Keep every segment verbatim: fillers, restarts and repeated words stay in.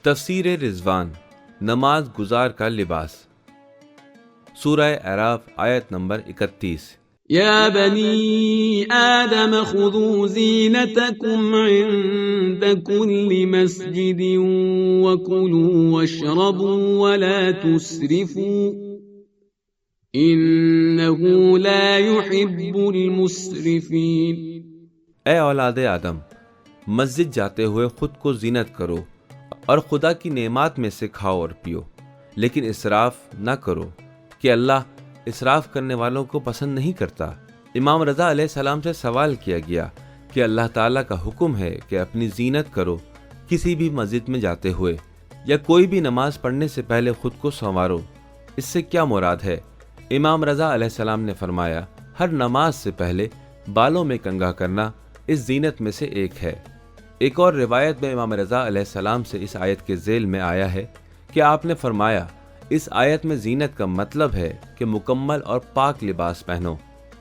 تفسیر رضوان، نماز گزار کا لباس، سورہ اعراف آیت نمبر اکتیس۔ یا بنی آدم خذوا زینتکم عند کل مسجد وکلوا واشربوا ولا تسرفوا انه لا يحب المسرفین۔ اے اولاد آدم، مسجد جاتے ہوئے خود کو زینت کرو اور خدا کی نعمات میں سے کھاؤ اور پیو، لیکن اسراف نہ کرو کہ اللہ اسراف کرنے والوں کو پسند نہیں کرتا۔ امام رضا علیہ السلام سے سوال کیا گیا کہ اللہ تعالیٰ کا حکم ہے کہ اپنی زینت کرو کسی بھی مسجد میں جاتے ہوئے یا کوئی بھی نماز پڑھنے سے پہلے خود کو سنوارو، اس سے کیا مراد ہے؟ امام رضا علیہ السلام نے فرمایا، ہر نماز سے پہلے بالوں میں کنگھا کرنا اس زینت میں سے ایک ہے۔ ایک اور روایت میں امام رضا علیہ السلام سے اس آیت کے ذیل میں آیا ہے کہ آپ نے فرمایا، اس آیت میں زینت کا مطلب ہے کہ مکمل اور پاک لباس پہنو۔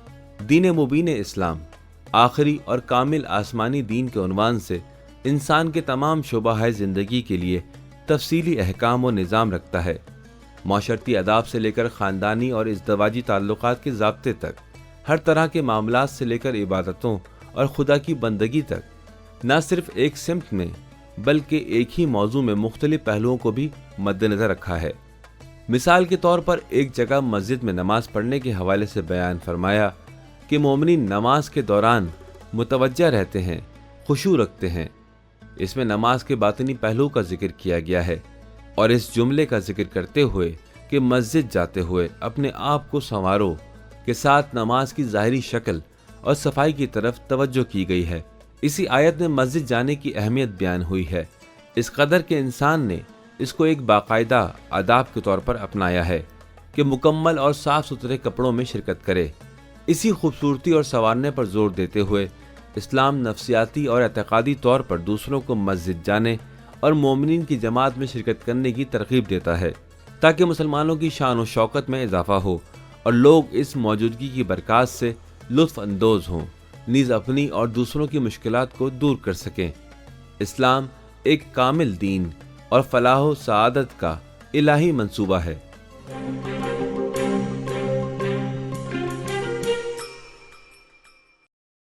دین مبین اسلام آخری اور کامل آسمانی دین کے عنوان سے انسان کے تمام شعبہ زندگی کے لیے تفصیلی احکام و نظام رکھتا ہے۔ معاشرتی آداب سے لے کر خاندانی اور ازدواجی تعلقات کے ضابطے تک، ہر طرح کے معاملات سے لے کر عبادتوں اور خدا کی بندگی تک، نہ صرف ایک سمت میں بلکہ ایک ہی موضوع میں مختلف پہلوؤں کو بھی مد نظر رکھا ہے۔ مثال کے طور پر ایک جگہ مسجد میں نماز پڑھنے کے حوالے سے بیان فرمایا کہ مومنین نماز کے دوران متوجہ رہتے ہیں، خشوع رکھتے ہیں۔ اس میں نماز کے باطنی پہلو کا ذکر کیا گیا ہے اور اس جملے کا ذکر کرتے ہوئے کہ مسجد جاتے ہوئے اپنے آپ کو سنوارو کے ساتھ نماز کی ظاہری شکل اور صفائی کی طرف توجہ کی گئی ہے۔ اسی آیت میں مسجد جانے کی اہمیت بیان ہوئی ہے، اس قدر کہ انسان نے اس کو ایک باقاعدہ آداب کے طور پر اپنایا ہے کہ مکمل اور صاف ستھرے کپڑوں میں شرکت کرے۔ اسی خوبصورتی اور سنوارنے پر زور دیتے ہوئے اسلام نفسیاتی اور اعتقادی طور پر دوسروں کو مسجد جانے اور مومنین کی جماعت میں شرکت کرنے کی ترغیب دیتا ہے، تاکہ مسلمانوں کی شان و شوکت میں اضافہ ہو اور لوگ اس موجودگی کی برکات سے لطف اندوز ہوں، نیز اپنی اور دوسروں کی مشکلات کو دور کر سکیں۔ اسلام ایک کامل دین اور فلاح و سعادت کا الہی منصوبہ ہے۔